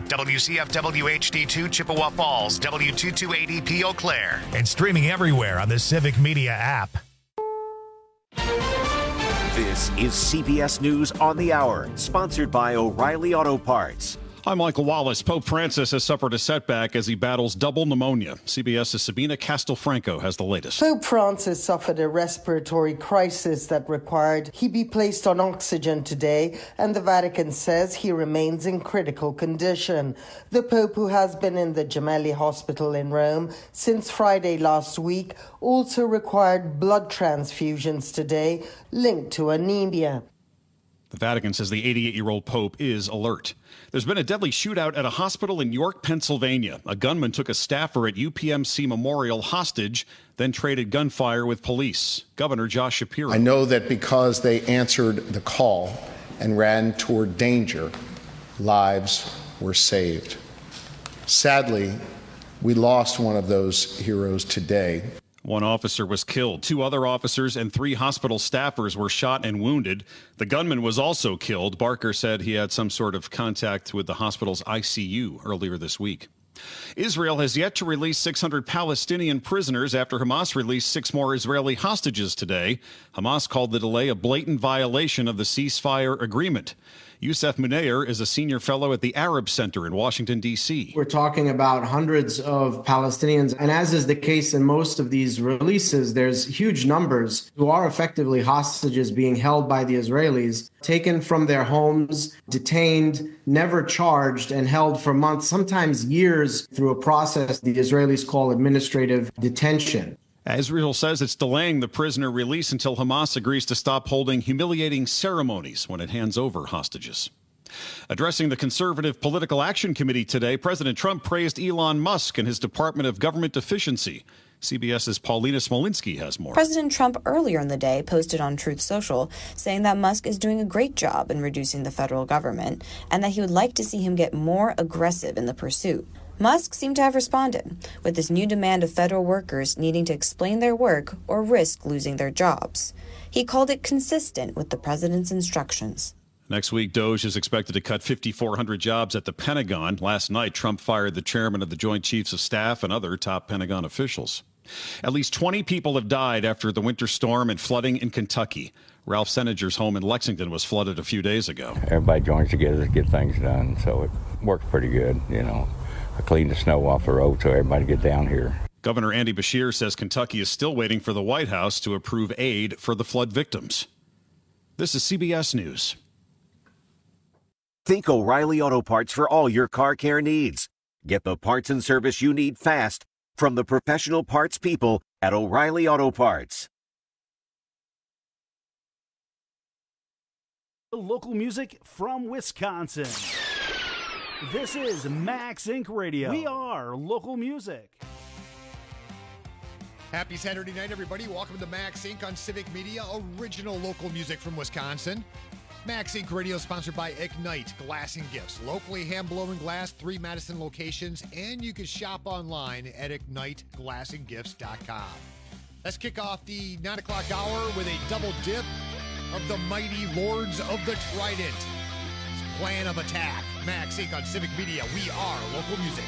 WCFW HD2 Chippewa Falls, W2280P Eau Claire. And streaming everywhere on the Civic Media app. This is CBS News on the Hour, sponsored by O'Reilly Auto Parts. I'm Michael Wallace. Pope Francis has suffered a setback as he battles double pneumonia. CBS's Sabina Castelfranco has the latest. Pope Francis suffered a respiratory crisis that required he be placed on oxygen today, and the Vatican says he remains in critical condition. The Pope, who has been in the Gemelli Hospital in Rome since Friday last week, also required blood transfusions today linked to anemia. The Vatican says the 88-year-old Pope is alert. There's been a deadly shootout at a hospital in York, Pennsylvania. A gunman took a staffer at UPMC Memorial hostage, then traded gunfire with police. Governor Josh Shapiro. I know that because they answered the call and ran toward danger, lives were saved. Sadly, we lost one of those heroes today. One officer was killed. 2 other officers and 3 hospital staffers were shot and wounded. The gunman was also killed. Barker said he had some sort of contact with the hospital's ICU earlier this week. Israel has yet to release 600 Palestinian prisoners after Hamas released 6 more Israeli hostages today. Hamas called the delay a blatant violation of the ceasefire agreement. Youssef Munayr is a senior fellow at the Arab Center in Washington, D.C. We're talking about hundreds of Palestinians, and as is the case in most of these releases, there's huge numbers who are effectively hostages being held by the Israelis, taken from their homes, detained, never charged, and held for months, sometimes years, through a process the Israelis call administrative detention. Israel says it's delaying the prisoner release until Hamas agrees to stop holding humiliating ceremonies when it hands over hostages. Addressing the Conservative Political Action Committee today, President Trump praised Elon Musk and his Department of Government Efficiency. CBS's Paulina Smolinski has more. President Trump earlier in the day posted on Truth Social saying that Musk is doing a great job in reducing the federal government and that he would like to see him get more aggressive in the pursuit. Musk seemed to have responded, with this new demand of federal workers needing to explain their work or risk losing their jobs. He called it consistent with the president's instructions. Next week, DOJ is expected to cut 5,400 jobs at the Pentagon. Last night, Trump fired the chairman of the Joint Chiefs of Staff and other top Pentagon officials. At least 20 people have died after the winter storm and flooding in Kentucky. Ralph Senager's home in Lexington was flooded a few days ago. Everybody joins together to get things done, so it works pretty good, you know. I cleaned the snow off the road so everybody get down here. Governor Andy Beshear says Kentucky is still waiting for the White House to approve aid for the flood victims. This is CBS News. Think O'Reilly Auto Parts for all your car care needs. Get the parts and service you need fast from the professional parts people at O'Reilly Auto Parts. Local music from Wisconsin. This is Max Inc. Radio. We are local music. Happy Saturday night, everybody. Welcome to Max Inc. on Civic Media, original local music from Wisconsin. Max Inc. Radio sponsored by Ignite Glass and Gifts. Locally hand-blown glass, 3 Madison locations, and you can shop online at IgniteGlassandGifts.com. Let's kick off the 9 o'clock hour with a double dip of the mighty Lords of the Trident. Plan of attack. Max Inc. on Civic Media. We are local music.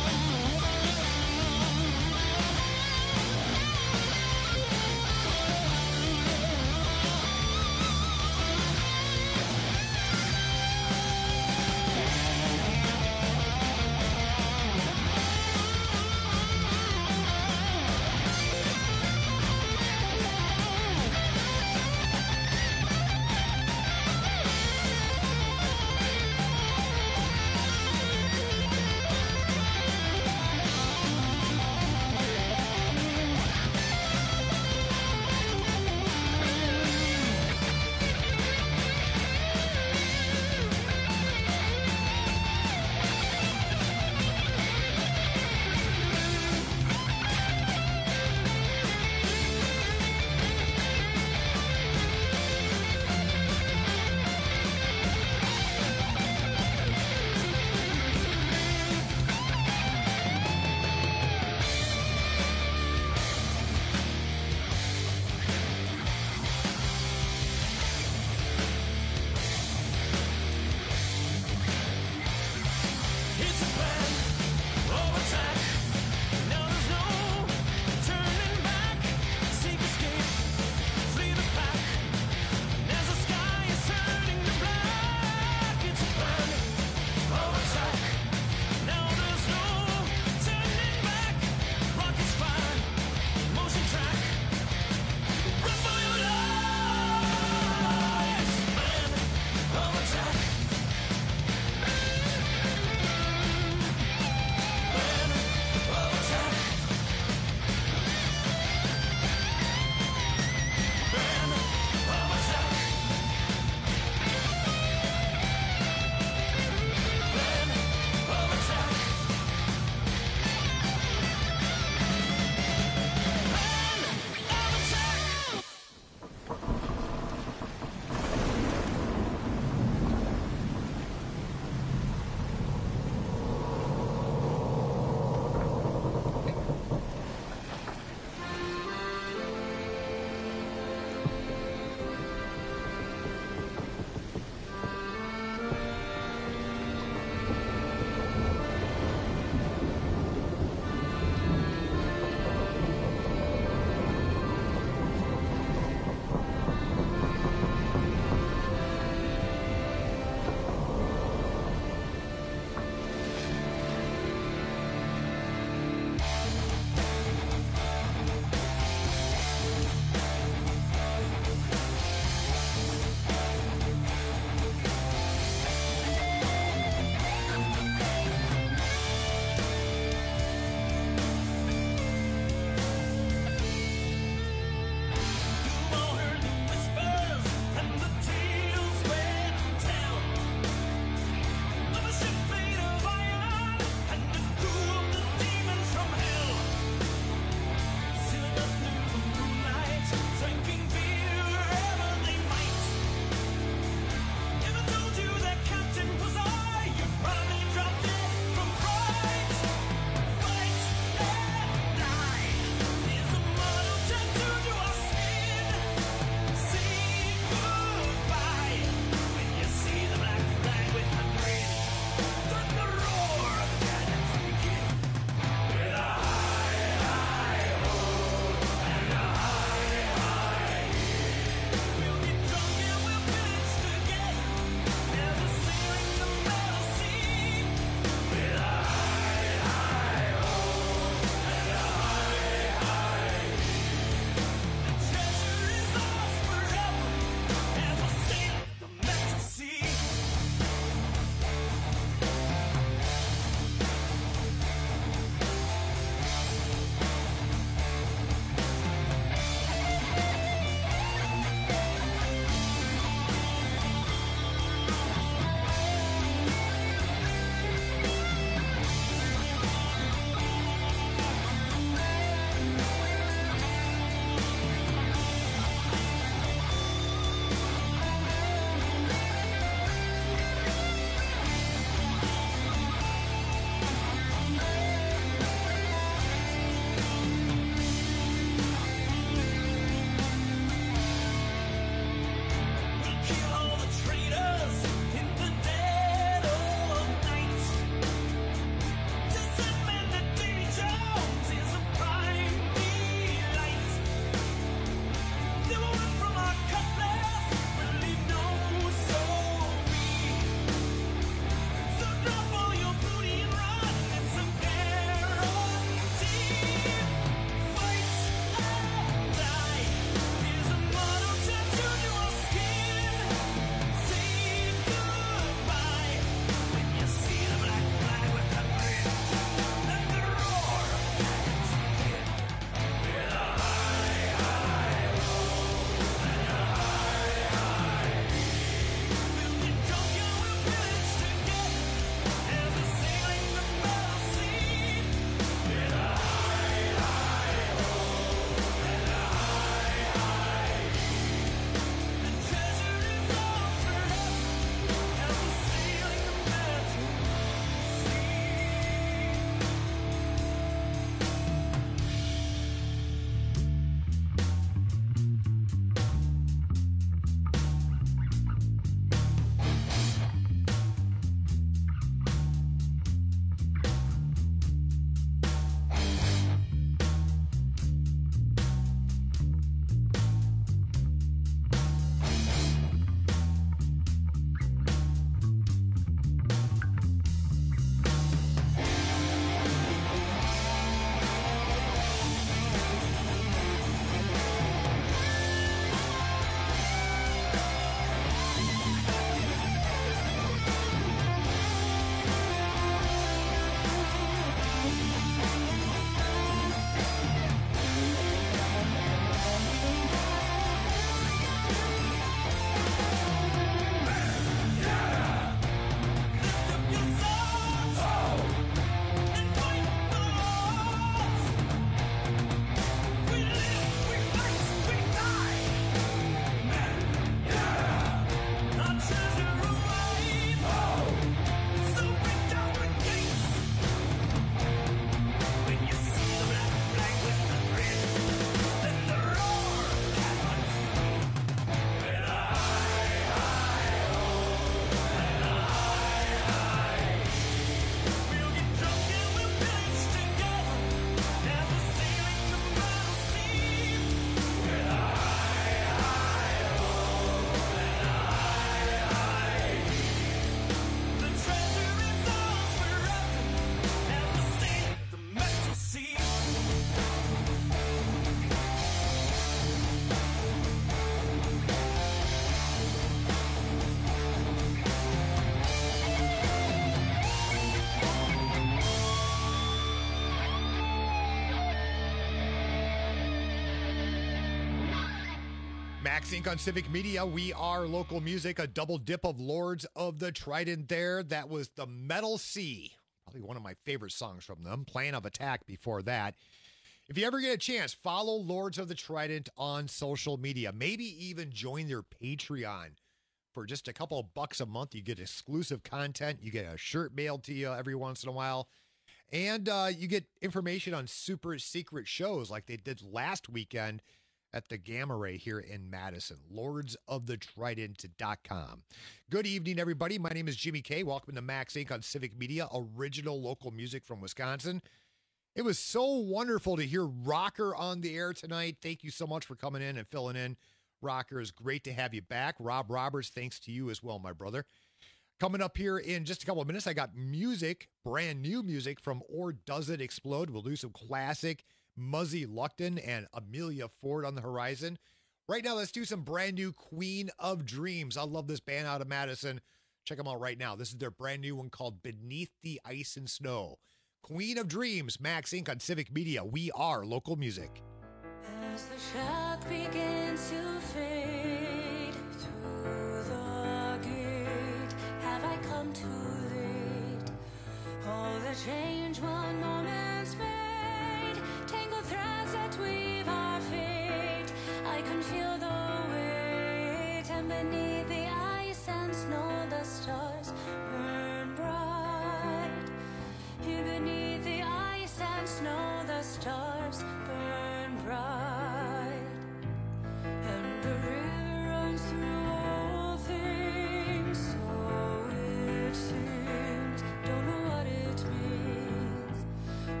Max Inc. on Civic Media. We are local music, a double dip of Lords of the Trident there. That was The Metal Sea. Probably one of my favorite songs from them. Plan of Attack before that. If you ever get a chance, follow Lords of the Trident on social media. Maybe even join their Patreon. For just a couple of bucks a month, you get exclusive content. You get a shirt mailed to you every once in a while. And you get information on super secret shows like they did last weekend at the Gamma Ray here in Madison. LordsofTheTrident.com. Good evening, everybody. My name is Jimmy K. Welcome to Max Inc. on Civic Media, original local music from Wisconsin. It was so wonderful to hear Rocker on the air tonight. Thank you so much for coming in and filling in. Rocker, is great to have you back. Rob Roberts, thanks to you as well, my brother. Coming up here in just a couple of minutes, I got music, brand new music from Or Does It Explode. We'll do some classic Muzzy Luckton and Amelia Ford on the horizon. Right now, let's do some brand new Queen of Dreams. I love this band out of Madison. Check them out right now. This is their brand new one called Beneath the Ice and Snow. Queen of Dreams, Max Inc. on Civic Media. We are local music. As the shock begins to fade through the gate, have I come too late? All the change one moment's made, tangled threads that weave our fate. I can feel the weight, and beneath the ice and snow, the stars burn bright. Here beneath the ice and snow, the stars burn bright. And the river runs through all things, so it seems. Don't know what it means.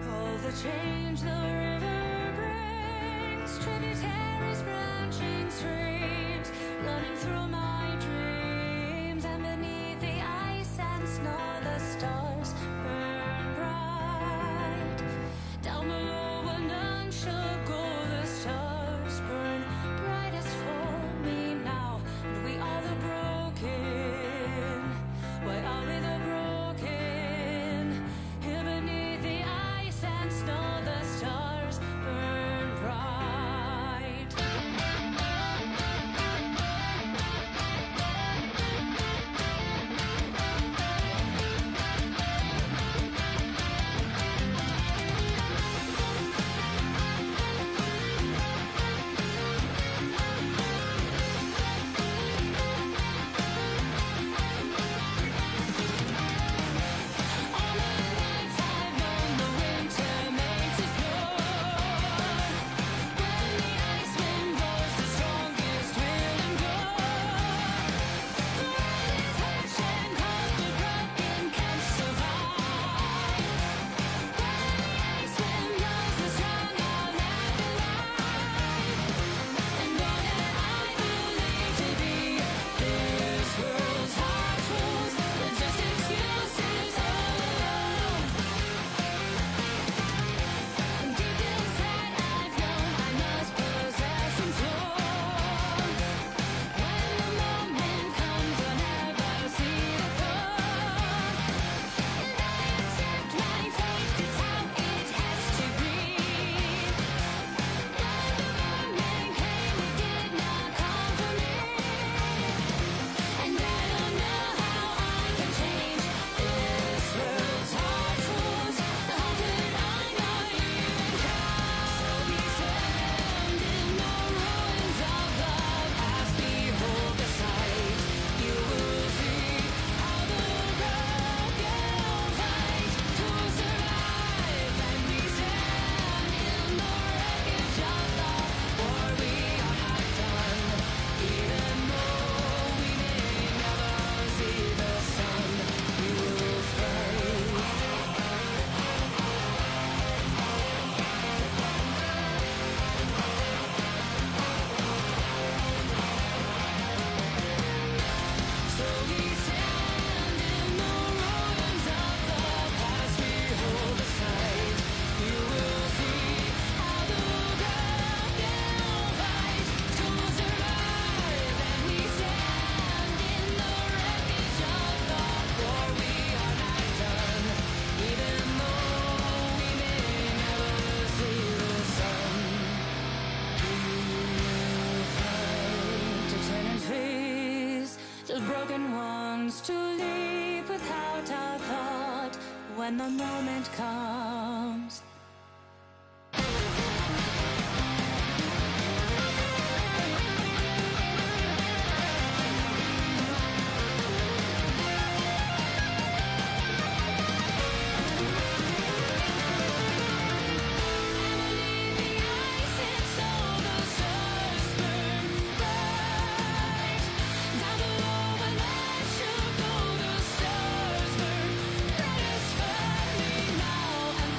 The broken ones to leap without a thought when the moment comes. Now and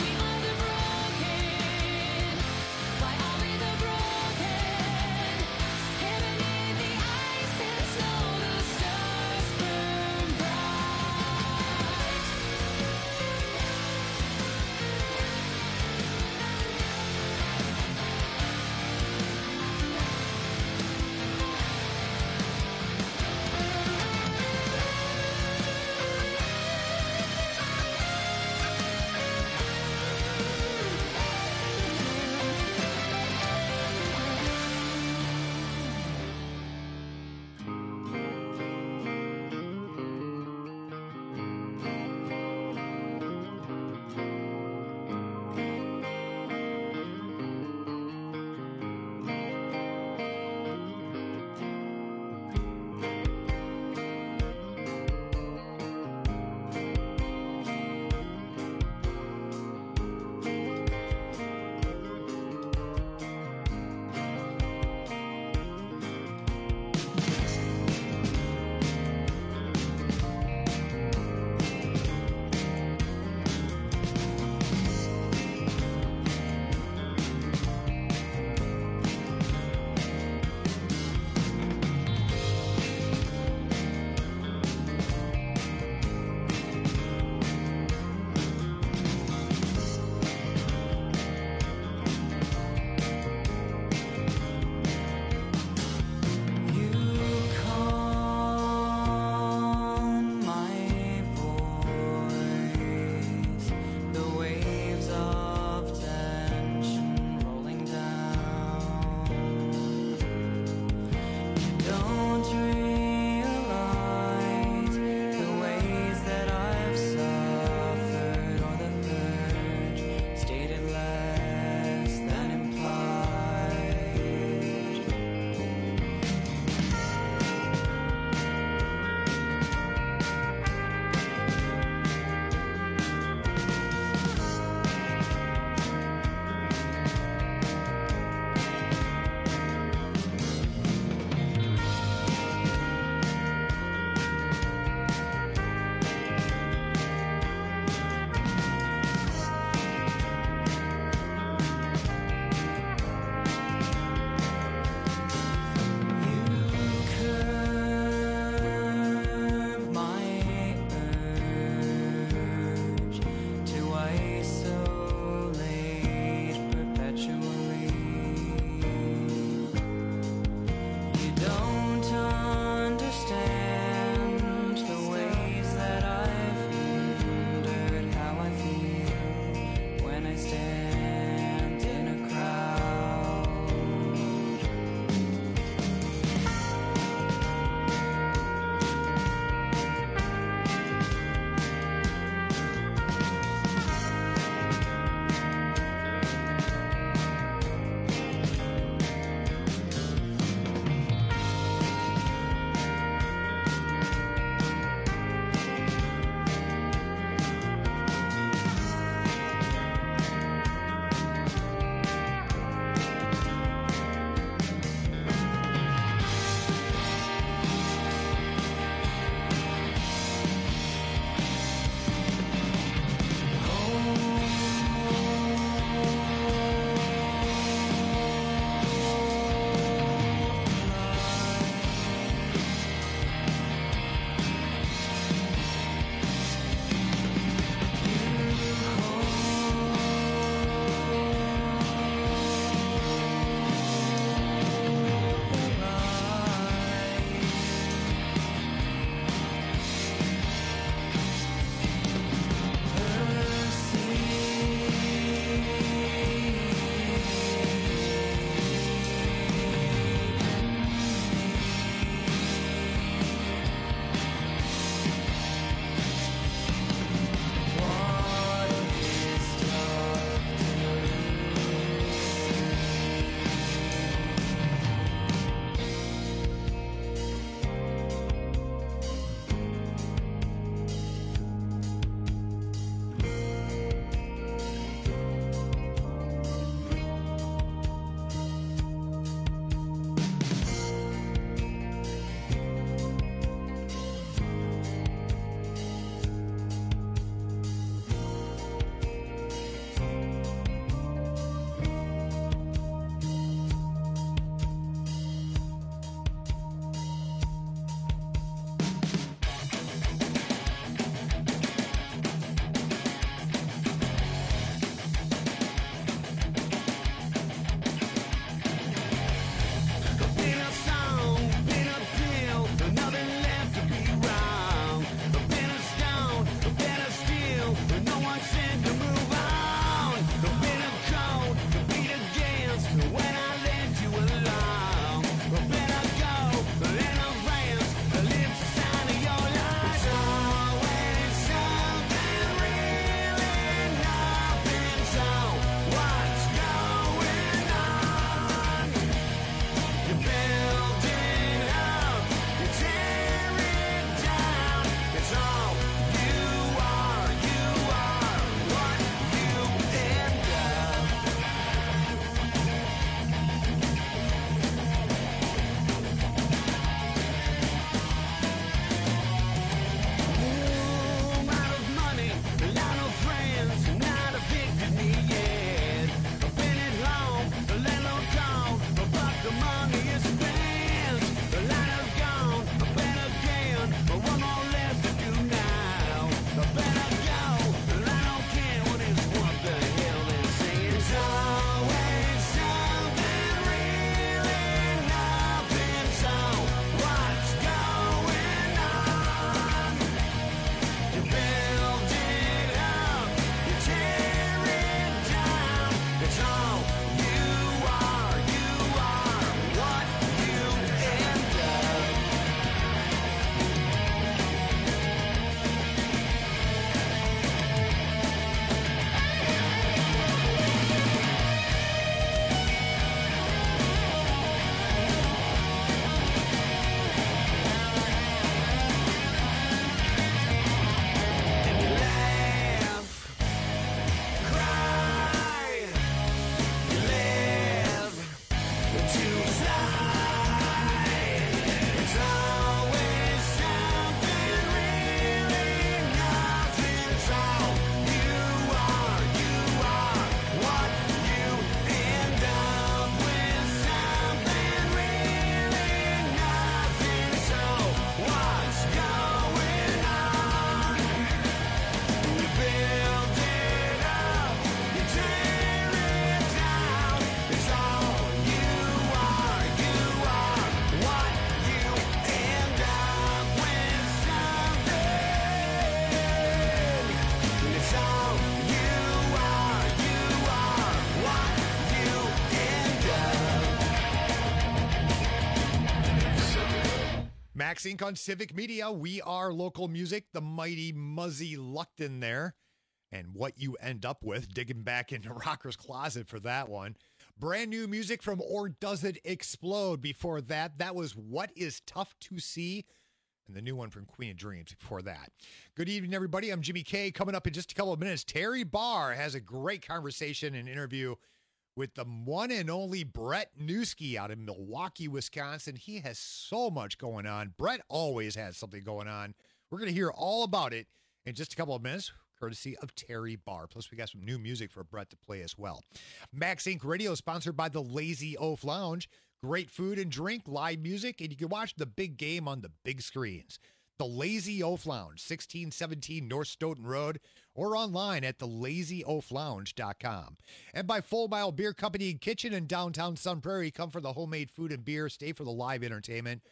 Max Inc. on Civic Media. We are local music, the mighty Muzzy Luckton there. And what you end up with, digging back into Rocker's Closet for that one. Brand new music from Or Does It Explode. Before that, that was What Is Tough to See. And the new one from Queen of Dreams before that. Good evening, everybody. I'm Jimmy K. Coming up in just a couple of minutes, Terry Barr has a great conversation and interview with the one and only Brett Newski out in Milwaukee, Wisconsin. He has so much going on. Brett always has something going on. We're going to hear all about it in just a couple of minutes, courtesy of Terry Barr. Plus, we got some new music for Brett to play as well. Max Inc. Radio is sponsored by the Lazy Oaf Lounge. Great food and drink, live music, and you can watch the big game on the big screens. The Lazy Oaf Lounge, 1617 North Stoughton Road, or online at thelazy-oaf-lounge.com. And by Full Mile Beer Company and Kitchen in downtown Sun Prairie. Come for the homemade food and beer. Stay for the live entertainment.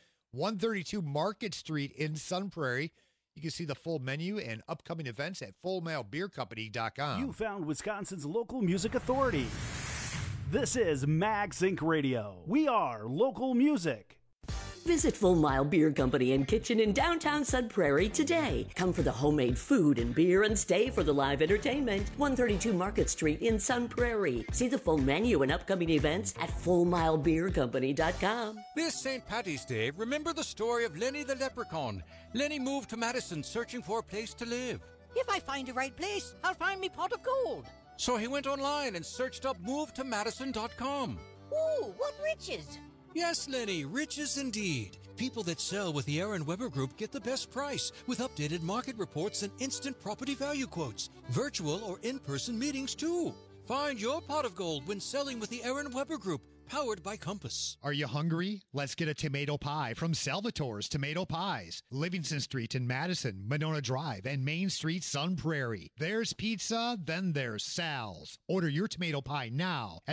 132 Market Street in Sun Prairie. You can see the full menu and upcoming events at fullmilebeercompany.com. You found Wisconsin's local music authority. This is Max Inc. Radio. We are local music. Visit Full Mile Beer Company and Kitchen in downtown Sun Prairie today. Come for the homemade food and beer and stay for the live entertainment. 132 Market Street in Sun Prairie. See the full menu and upcoming events at fullmilebeercompany.com. This St. Paddy's Day, remember the story of Lenny the Leprechaun. Lenny moved to Madison searching for a place to live. If I find the right place, I'll find me pot of gold. So he went online and searched up movetomadison.com. Ooh, what riches! Yes, Lenny, riches indeed. People that sell with the Aaron Weber Group get the best price with updated market reports and instant property value quotes. Virtual or in-person meetings, too. Find your pot of gold when selling with the Aaron Weber Group, powered by Compass. Are you hungry? Let's get a tomato pie from Salvatore's Tomato Pies. Livingston Street in Madison, Monona Drive, and Main Street, Sun Prairie. There's pizza, then there's Sal's. Order your tomato pie now at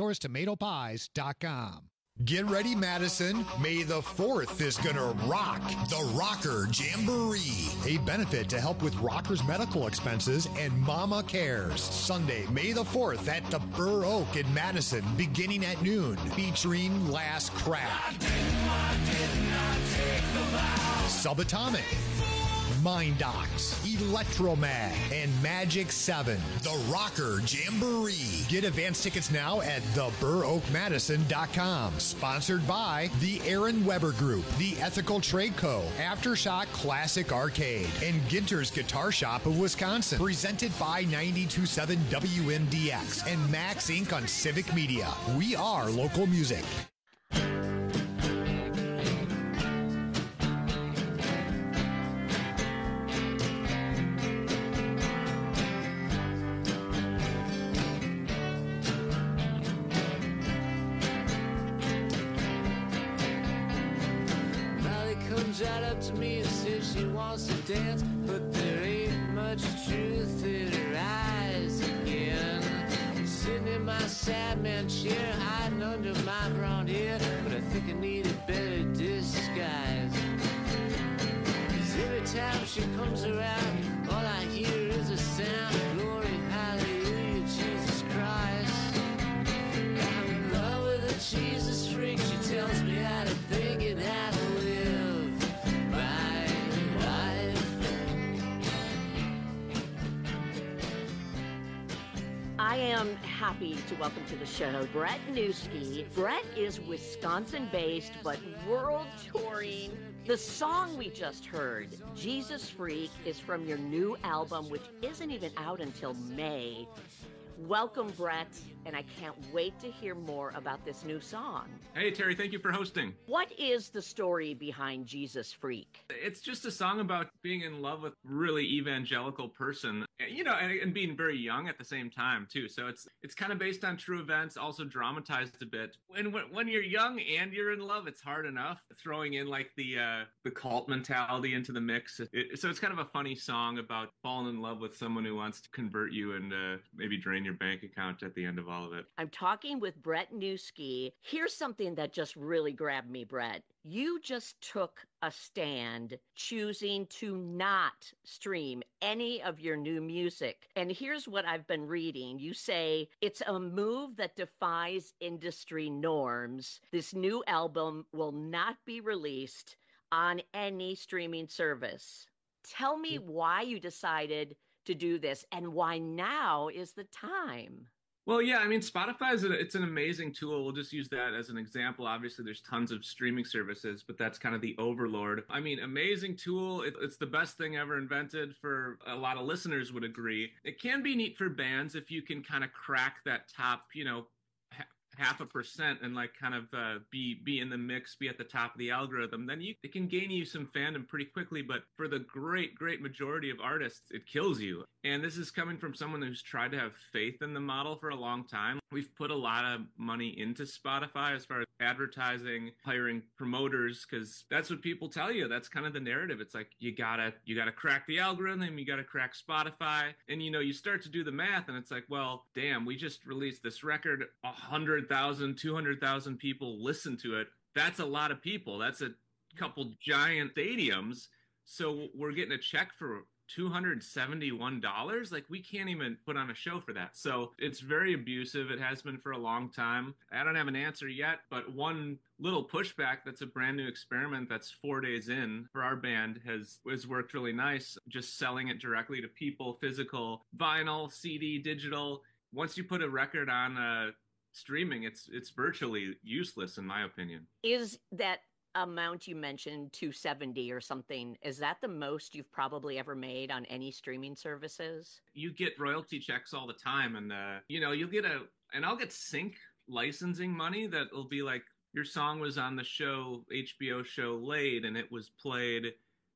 salvatorestomatopies.com. Get ready, Madison. May the 4th is going to rock the Rocker Jamboree, a benefit to help with rockers' medical expenses and Mama Cares. Sunday, May the 4th at the Burr Oak in Madison, beginning at noon, featuring Last Crack, Subatomic, Mindox, Electromag, and Magic 7. The Rocker Jamboree. Get advance tickets now at theburroakmadison.com. Sponsored by the Aaron Weber Group, the Ethical Trade Co., Aftershock Classic Arcade, and Ginter's Guitar Shop of Wisconsin. Presented by 92.7 WMDX and Max Inc. on Civic Media. We are local music. Right up to me and says she wants to dance, but there ain't much truth in her eyes again. Sitting in my sad man chair, hiding under my brown hair, but I think I need a better disguise. 'Cause every time she comes around, all I hear is a sound of glory, hallelujah, Jesus Christ. I'm in love with a Jesus freak, she tells me how to think and how to live. I am happy to welcome to the show Brett Newski. Brett is Wisconsin-based, but world touring. The song we just heard, Jesus Freak, is from your new album, which isn't even out until May. Welcome, Brett, and I can't wait to hear more about this new song. Hey, Terry, thank you for hosting. What is the story behind Jesus Freak? It's just a song about being in love with a really evangelical person, you know, and being very young at the same time, too. So it's kind of based on true events, also dramatized a bit. When you're young and you're in love, it's hard enough throwing in like the cult mentality into the mix. So it's kind of a funny song about falling in love with someone who wants to convert you and maybe drain your bank account at the end of all of it. I'm talking with Brett Newski. Here's something that just really grabbed me, Brett. You just took a stand choosing to not stream any of your new music. And here's what I've been reading. You say it's a move that defies industry norms. This new album will not be released on any streaming service. Tell me why you decided to do this and why now is the time. Well, yeah, I mean, Spotify it's an amazing tool. We'll just use that as an example. Obviously, there's tons of streaming services, but that's kind of the overlord. I mean, amazing tool. It's the best thing ever invented. For a lot of listeners would agree. It can be neat for bands if you can kind of crack that top, 0.5% and like kind of be in the mix, be at the top of the algorithm, then it can gain you some fandom pretty quickly. But for the great majority of artists, it kills you. And this is coming from someone who's tried to have faith in the model for a long time. We've put a lot of money into Spotify as far as advertising, hiring promoters, because that's what people tell you. That's kind of the narrative. It's like you gotta crack the algorithm, you gotta crack Spotify, and you start to do the math, and it's like, well, damn, we just released this record, 100,000, 200,000 people listen to it. That's a lot of people. That's a couple giant stadiums. So we're getting a check for $271. Like, we can't even put on a show for that. So it's very abusive. It has been for a long time. I don't have an answer yet, but one little pushback that's a brand new experiment that's 4 days in for our band has worked really nice. Just selling it directly to people, physical, vinyl, CD, digital. Once you put a record on streaming, it's virtually useless, in my opinion. Is that amount you mentioned, 270 or something, is that the most you've probably ever made on any streaming services? You get royalty checks all the time, and you'll get and I'll get sync licensing money that will be like, your song was on the HBO show Laid, and it was played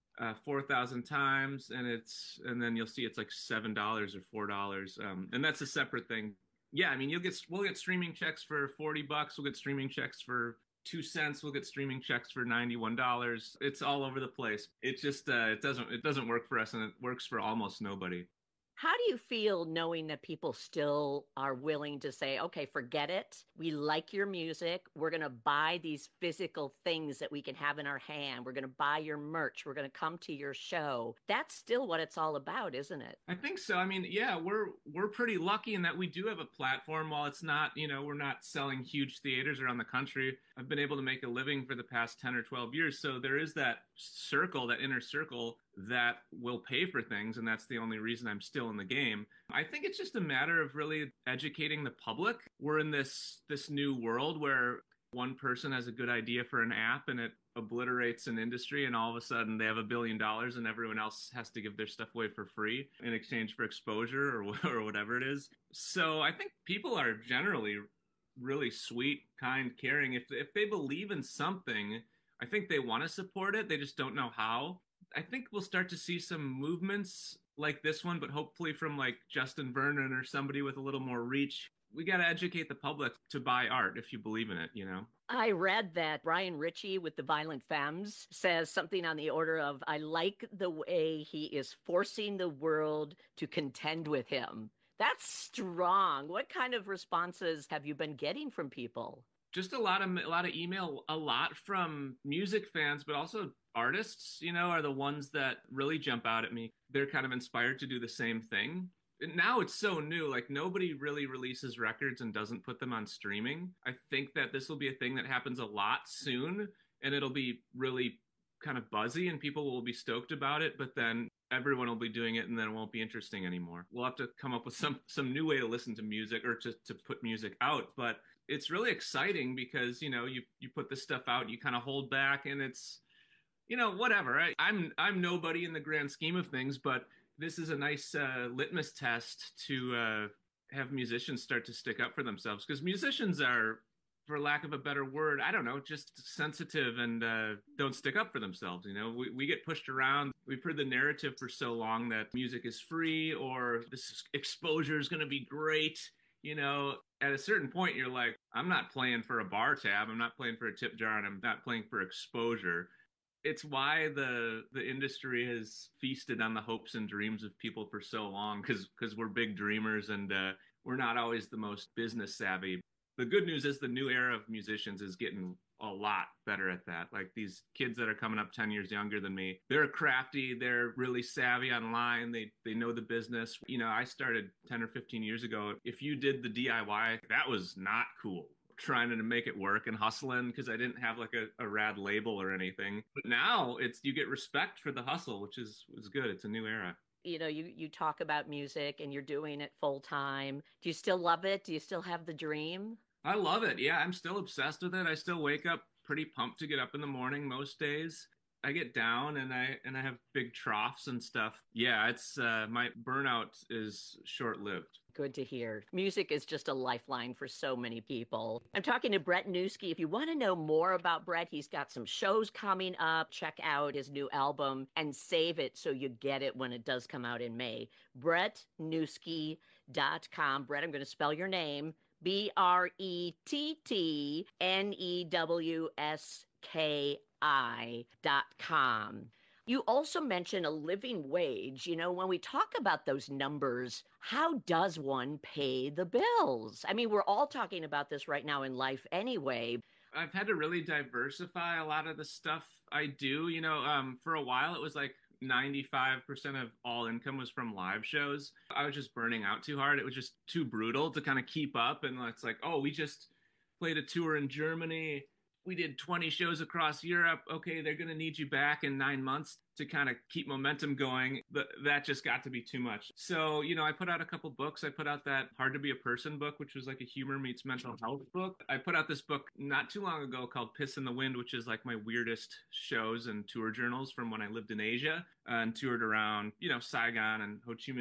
4,000 times, and then you'll see it's like $7 or $4, and that's a separate thing. Yeah, I mean, we'll get streaming checks for $40. We'll get streaming checks for 2 cents. We'll get streaming checks for $91. It's all over the place. It just it doesn't work for us, and it works for almost nobody. How do you feel knowing that people still are willing to say, okay, forget it. We like your music. We're going to buy these physical things that we can have in our hand. We're going to buy your merch. We're going to come to your show. That's still what it's all about, isn't it? I think so. I mean, yeah, we're pretty lucky in that we do have a platform. While it's not, we're not selling huge theaters around the country. I've been able to make a living for the past 10 or 12 years. So there is that inner circle that will pay for things, and that's the only reason I'm still in the game. I think it's just a matter of really educating the public. We're in this new world where one person has a good idea for an app and it obliterates an industry, and all of a sudden they have $1 billion and everyone else has to give their stuff away for free in exchange for exposure or whatever it is. So I think people are generally really sweet, kind, caring. If they believe in something, I think they want to support it. They just don't know how. I think we'll start to see some movements like this one, but hopefully from like Justin Vernon or somebody with a little more reach. We got to educate the public to buy art if you believe in it, I read that Brian Ritchie with the Violent Femmes says something on the order of, I like the way he is forcing the world to contend with him. That's strong. What kind of responses have you been getting from people? Just a lot of email, a lot from music fans, but also artists, are the ones that really jump out at me. They're kind of inspired to do the same thing. And now it's so new, like nobody really releases records and doesn't put them on streaming. I think that this will be a thing that happens a lot soon, and it'll be really kind of buzzy and people will be stoked about it, but then everyone will be doing it and then it won't be interesting anymore. We'll have to come up with some new way to listen to music or to put music out. But it's really exciting because, you put this stuff out, you kind of hold back, and it's, whatever. I'm nobody in the grand scheme of things, but this is a nice litmus test to have musicians start to stick up for themselves, because musicians are, for lack of a better word, I don't know, just sensitive and don't stick up for themselves. You know, we get pushed around. We've heard the narrative for so long that music is free, or this exposure is going to be great. You know, at a certain point, you're like, I'm not playing for a bar tab. I'm not playing for a tip jar, and I'm not playing for exposure. It's why the industry has feasted on the hopes and dreams of people for so long, because we're big dreamers, and we're not always the most business savvy. The good news is the new era of musicians is getting a lot better at that. Like these kids that are coming up 10 years younger than me, they're crafty, they're really savvy online, they know the business. You know, I started 10 or 15 years ago. If you did the DIY, that was not cool. Trying to make it work and hustling, because I didn't have like a rad label or anything. But now you get respect for the hustle, which is good. It's a new era. You know, you talk about music and you're doing it full time. Do you still love it? Do you still have the dream? I love it. Yeah, I'm still obsessed with it. I still wake up pretty pumped to get up in the morning most days. I get down and I have big troughs and stuff. Yeah, it's my burnout is short-lived. Good to hear. Music is just a lifeline for so many people. I'm talking to Brett Newski. If you want to know more about Brett, he's got some shows coming up. Check out his new album and save it so you get it when it does come out in May. BrettNewski.com. Brett, I'm going to spell your name. BrettNewski.com. You also mentioned a living wage. You know, when we talk about those numbers, how does one pay the bills? I mean, we're all talking about this right now in life anyway. I've had to really diversify a lot of the stuff I do. You know, for a while it was like 95% of all income was from live shows. I was just burning out too hard. It was just too brutal to kind of keep up. And it's like, oh, we just played a tour in Germany. We did 20 shows across Europe. Okay, they're going to need you back in 9 months to kind of keep momentum going. But that just got to be too much. So, you know, I put out a couple books. I put out that Hard to Be a Person book, which was like a humor meets mental health book. I put out this book not too long ago called Piss in the Wind, which is like my weirdest shows and tour journals from when I lived in Asia and toured around, you know, Saigon and Ho Chi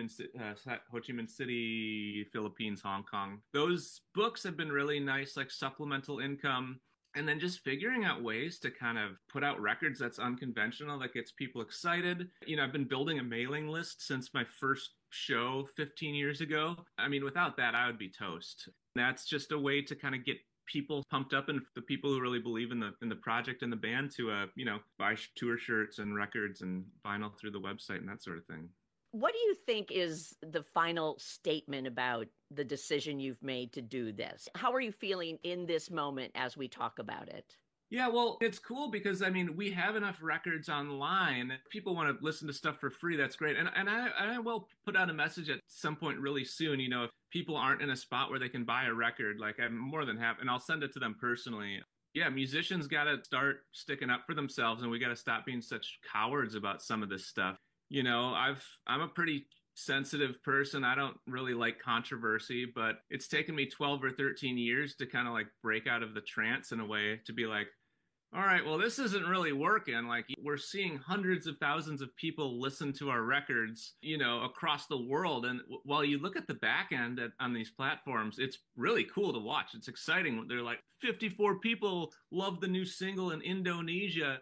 Minh City, Philippines, Hong Kong. Those books have been really nice, like supplemental income. And then just figuring out ways to kind of put out records that's unconventional, that gets people excited. You know, I've been building a mailing list since my first show 15 years ago. I mean, without that, I would be toast. That's just a way to kind of get people pumped up, and the people who really believe in the project and the band to, you know, buy tour shirts and records and vinyl through the website and that sort of thing. What do you think is the final statement about the decision you've made to do this? How are you feeling in this moment as we talk about it? Yeah, well, it's cool because, I mean, we have enough records online. If people want to listen to stuff for free, that's great. And I will put out a message at some point really soon. You know, if people aren't in a spot where they can buy a record, like I'm more than happy, and I'll send it to them personally. Yeah, musicians got to start sticking up for themselves, and we got to stop being such cowards about some of this stuff. You know, I'm a pretty sensitive person. I don't really like controversy, but it's taken me 12 or 13 years to kind of like break out of the trance in a way, to be like, all right, well, this isn't really working. Like, we're seeing hundreds of thousands of people listen to our records, you know, across the world. And while you look at the back end on these platforms, it's really cool to watch. It's exciting. They're like 54 people love the new single in Indonesia,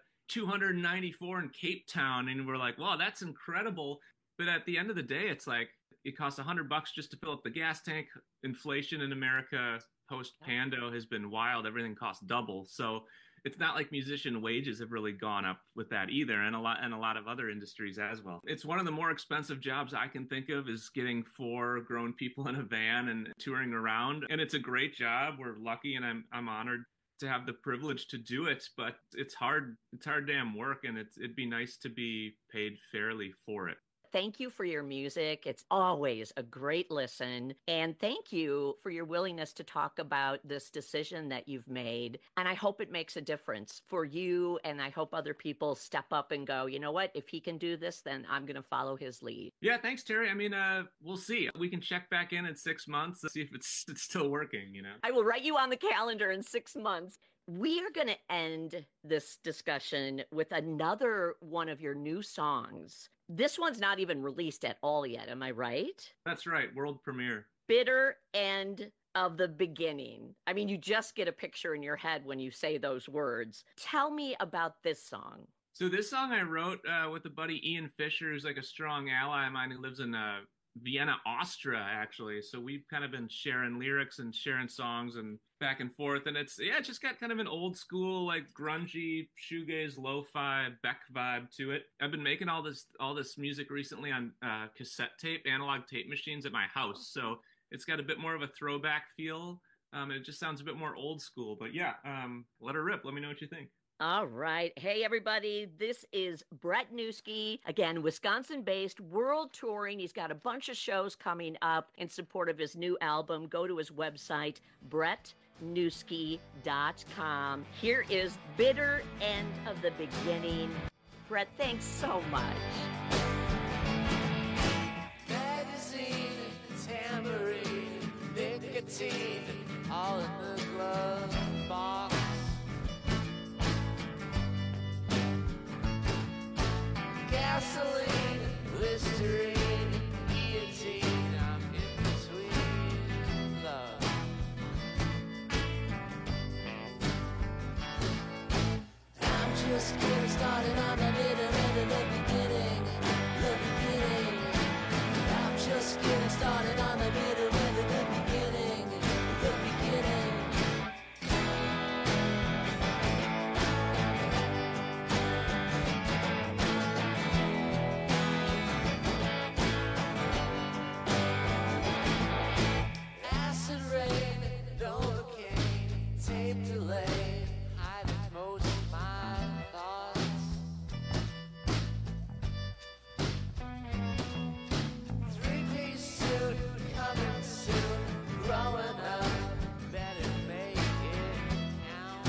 294 in Cape Town. And we're like, wow, that's incredible. But at the end of the day, it's like, it costs $100 just to fill up the gas tank. Inflation in America post-Pando has been wild. Everything costs double. So it's not like musician wages have really gone up with that either, and a lot of other industries as well. It's one of the more expensive jobs I can think of, is getting 4 grown people in a van and touring around. And it's a great job. We're lucky, and I'm honored to have the privilege to do it, but it's hard damn work, and it'd be nice to be paid fairly for it. Thank you for your music. It's always a great listen. And thank you for your willingness to talk about this decision that you've made. And I hope it makes a difference for you. And I hope other people step up and go, you know what, if he can do this, then I'm going to follow his lead. Yeah, thanks, Terry. I mean, we'll see. We can check back in 6 months and see if it's still working, you know. I will write you on the calendar in 6 months. We are going to end this discussion with another one of your new songs. This one's not even released at all yet. Am I right? That's right. World premiere. bitter end of the beginning. I mean, you just get a picture in your head when you say those words. Tell me about this song. So this song I wrote with a buddy, Ian Fisher, who's like a strong ally of mine who lives in Vienna, Austria, actually. So we've kind of been sharing lyrics and sharing songs and back and forth. And it's just got kind of an old school, like grungy, shoegaze, lo-fi, Beck vibe to it. I've been making all this music recently on cassette tape, analog tape machines at my house. So it's got a bit more of a throwback feel. It just sounds a bit more old school. But yeah, let her rip. Let me know what you think. All right. Hey, everybody. This is Brett Newski, again, Wisconsin-based, world touring. He's got a bunch of shows coming up in support of his new album. Go to his website, brettnewski.com. Here is Bitter End of the Beginning. Brett, thanks so much. Magazine, tambourine, nicotine, all in the glove box. Gasoline, Listerine, guillotine, I'm in between love. I'm just getting started on the bitter end of the beginning, the beginning. I'm just getting started on the bitter end of the beginning, the beginning. Tape delay, hiding most of my thoughts. 3-piece suit coming soon, growing up, better make it count.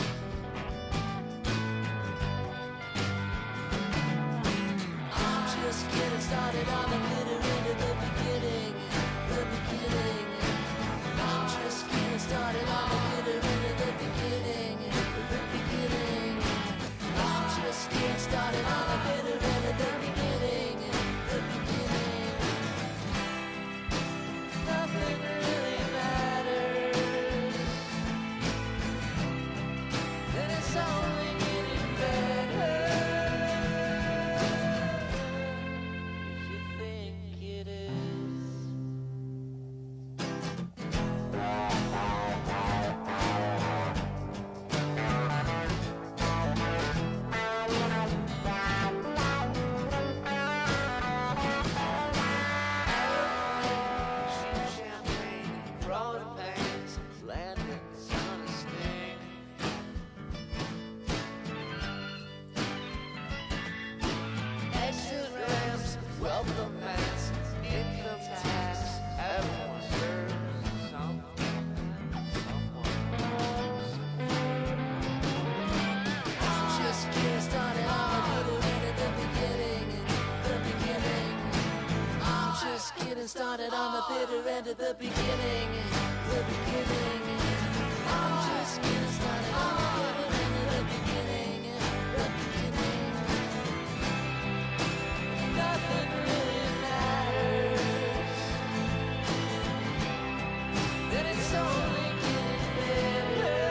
I'm just getting started on the bitter end of the beginning, the beginning. I'm just getting started on the bitter end of the beginning, the beginning. I'm just getting started on the bitter end of the beginning, the beginning. Nothing really matters, and it's only getting better. If you think it is. Welcome mats, income tax, everyone serves someone. I'm just getting started on the bitter end of the beginning, the beginning. I'm just getting started on the bitter end of the beginning, the beginning. I'm just getting started on the bitter end of the beginning, the beginning. Nothing really matters, and it's only getting better.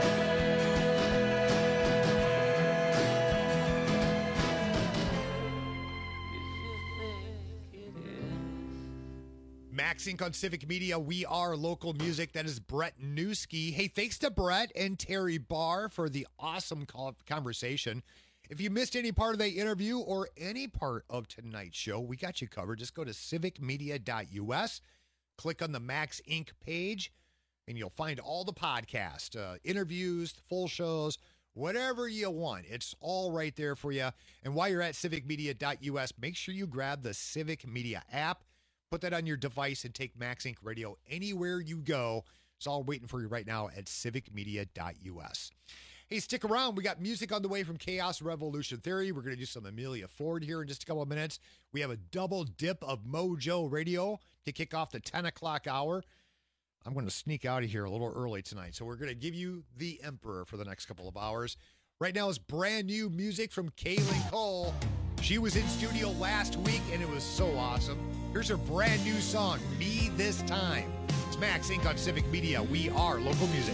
If you think it is. Max Inc. on Civic Media. We are local music. That is Brett Newski. Hey, thanks to Brett and Terry Barr for the awesome conversation. If you missed any part of the interview or any part of tonight's show, we got you covered. Just go to civicmedia.us, click on the Max Inc. page, and you'll find all the podcasts, interviews, full shows, whatever you want. It's all right there for you. And while you're at civicmedia.us, make sure you grab the Civic Media app, put that on your device, and take Max Inc. Radio anywhere you go. It's all waiting for you right now at civicmedia.us. Hey, stick around. We got music on the way from Chaos Revolution Theory. We're going to do some Amelia Ford here in just a couple of minutes. We have a double dip of Mojo Radio to kick off the 10 o'clock hour. I'm going to sneak out of here a little early tonight, so we're going to give you the Emperor for the next couple of hours. Right now is brand new music from Kaylin Cole. She was in studio last week, and it was so awesome. Here's her brand new song, Me This Time. It's Max Inc. on Civic Media. We are local music.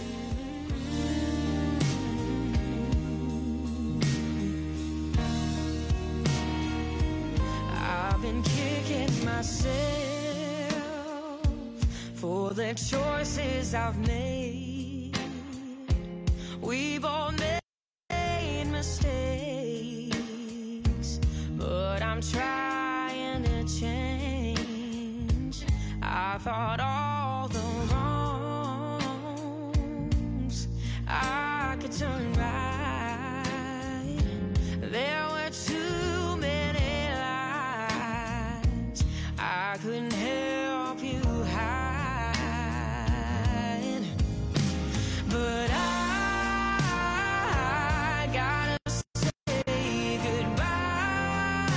I've been kicking myself for the choices I've made. We've all made mistakes, but I'm trying to change. I thought all the wrongs I could turn right. There were too many lies I couldn't help you hide. But I gotta say goodbye.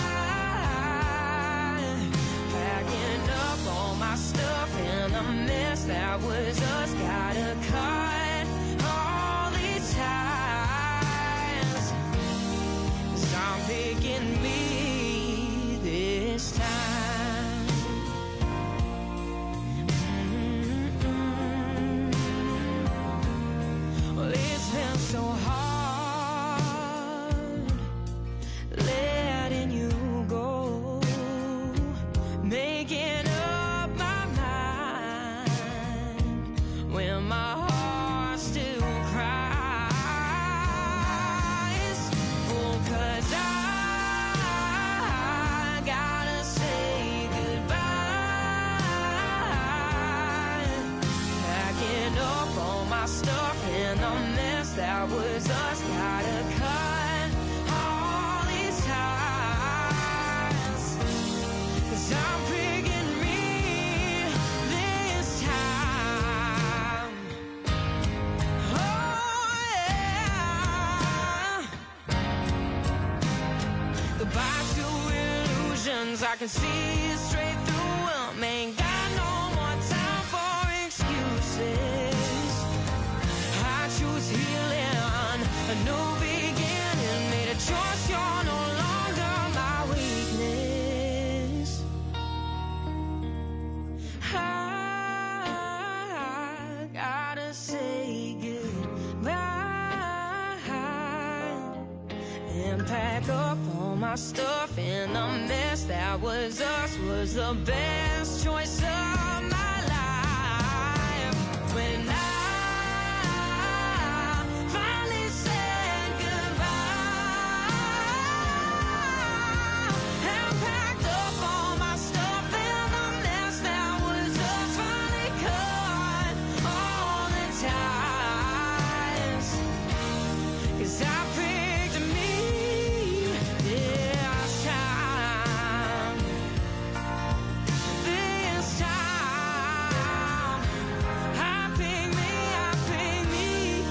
Packing up all my stuff in a mess that was us. Gotta cut all these ties, 'cause I'm picking me this time. Well, it's been so hard letting you go, making up my mind when my heart still cries. Oh, 'cause I gotta say goodbye. Packing up all my stuff in a mess that was us. Gotta cut all these ties, 'cause I'm picking me this time. Oh yeah. Goodbye to illusions, I can see straight through 'em. Ain't got no more time for excuses. I choose healing, a new beginning. Made a choice, you're no longer my weakness. I gotta say goodbye and pack up all my stuff in a mess that was us. Was the best choice of my life. When I finally said goodbye and packed up all my stuff in the mess that was us. Finally cut all the ties, 'cause I picked me this time. This time I picked me, I picked me.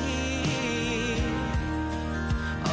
Oh,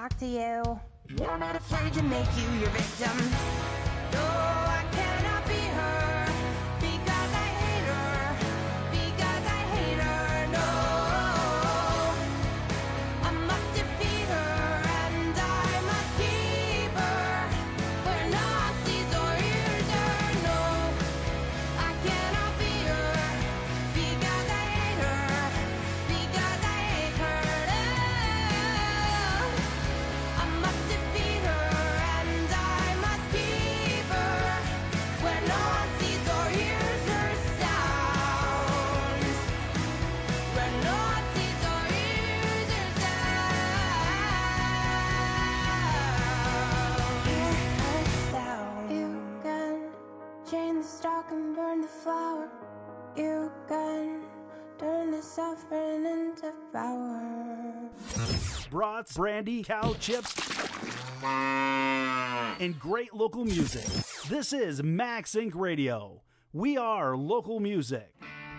talk to you. I'm not afraid to make you your victim. No, I cannot be her because I hate her. Because I hate her. No, I must defeat her and I must keep her where no one sees or hears her. No, I cannot be her because I hate her. Because I hate her. No, I must defeat her and I must keep her where no one sees or hears her sounds. Where no one sees or hears her sounds. You can chain the stalk and burn the flower. You can turn the suffering into power. Brats, brandy, cow chips, and great local music. This is Max Inc. Radio. We are local music.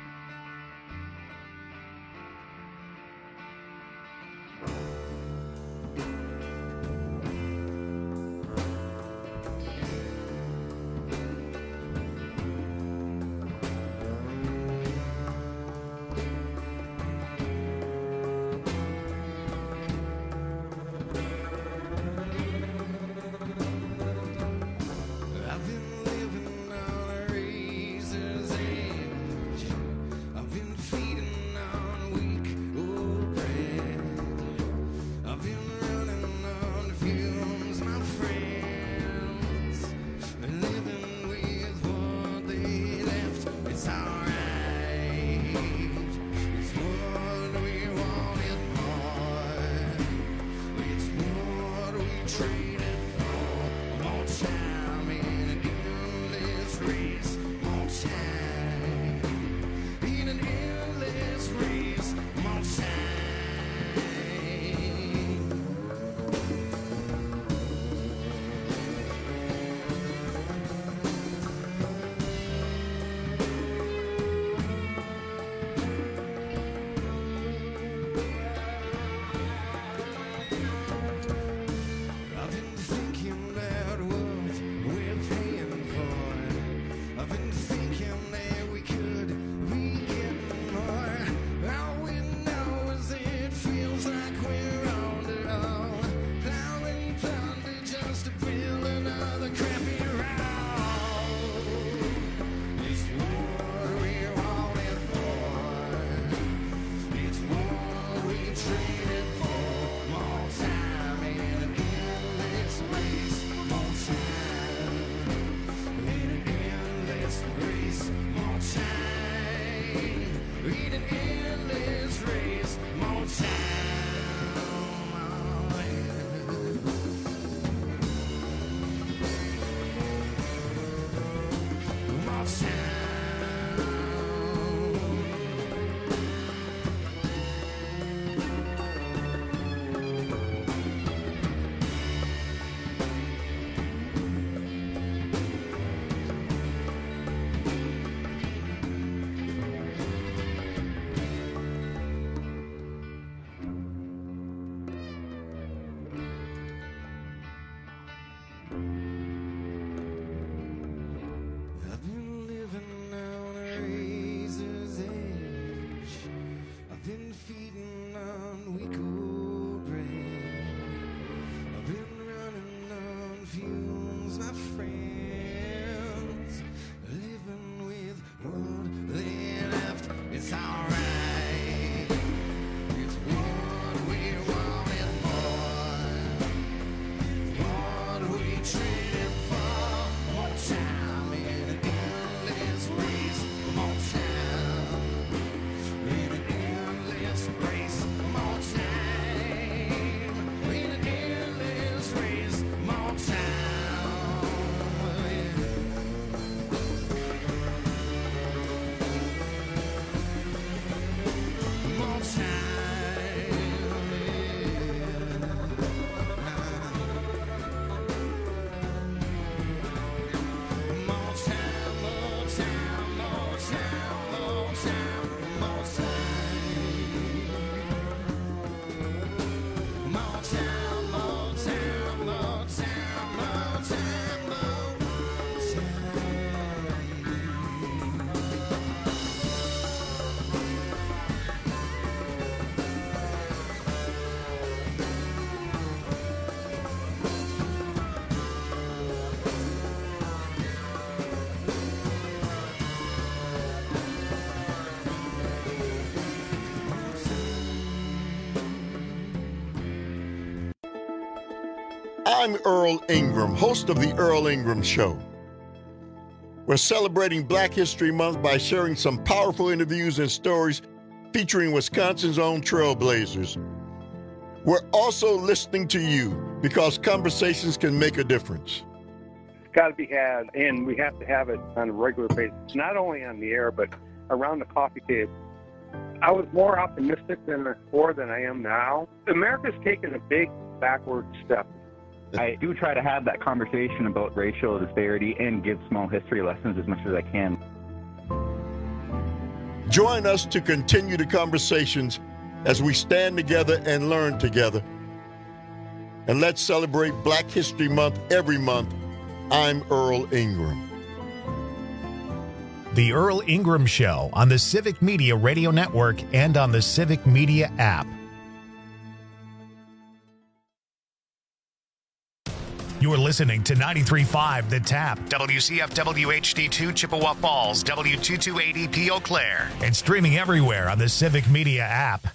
I've been living on a razor's edge. I've been feeding on weak old bread. I've been running on fumes, my friends. Living with what they left, it's alright. It's what we wanted more. It's what we traded for. More time in an endless race. More time in an endless race. More time. I've been thinking about what we're paying for. I've been thinking that we could be getting more. All we know is it feels like we're on it all. Plowing plunder just to build another crappy round. It's what we wanted more. It's what we traded for. More time in an endless race. More time in an endless race. More time in an endless race. More time. More time. I've been living on a razor's edge. I've been feeding on weak old bread. I've been running on fumes, my friends. Living with what they left, it's alright. It's what we wanted more. What we traded I'm Earl Ingram, host of The Earl Ingram Show. We're celebrating Black History Month by sharing some powerful interviews and stories featuring Wisconsin's own trailblazers. We're also listening to you because conversations can make a difference. It's got to be had, and we have to have it on a regular basis, not only on the air, but around the coffee table. I was more optimistic before than I am now. America's taken a big backward step. I do try to have that conversation about racial disparity and give small history lessons as much as I can. Join us to continue the conversations as we stand together and learn together. And let's celebrate Black History Month every month. I'm Earl Ingram. The Earl Ingram Show on the Civic Media Radio Network and on the Civic Media app. You're listening to 93.5 The Tap. WCFW HD2 Chippewa Falls, W228EP Eau Claire. And streaming everywhere on the Civic Media app.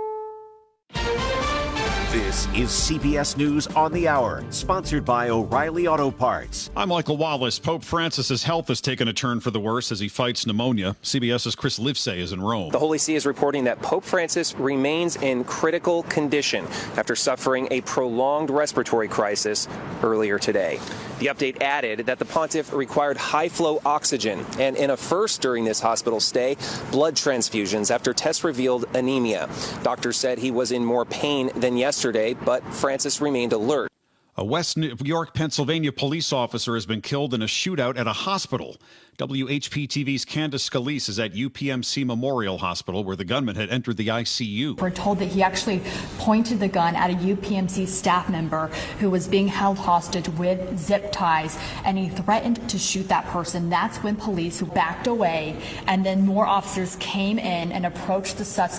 This is CBS News on the Hour, sponsored by O'Reilly Auto Parts. I'm Michael Wallace. Pope Francis's health has taken a turn for the worse as he fights pneumonia. CBS's Chris Livesay is in Rome. The Holy See is reporting that Pope Francis remains in critical condition after suffering a prolonged respiratory crisis earlier today. The update added that the pontiff required high-flow oxygen and, in a first during this hospital stay, blood transfusions after tests revealed anemia. Doctors said he was in more pain than yesterday, but Francis remained alert. A West New York, Pennsylvania police officer has been killed in a shootout at a hospital. WHP-TV's Candace Scalise is at UPMC Memorial Hospital, where the gunman had entered the ICU. We're told that he actually pointed the gun at a UPMC staff member who was being held hostage with zip ties, and he threatened to shoot that person. That's when police backed away, and then more officers came in and approached the suspect.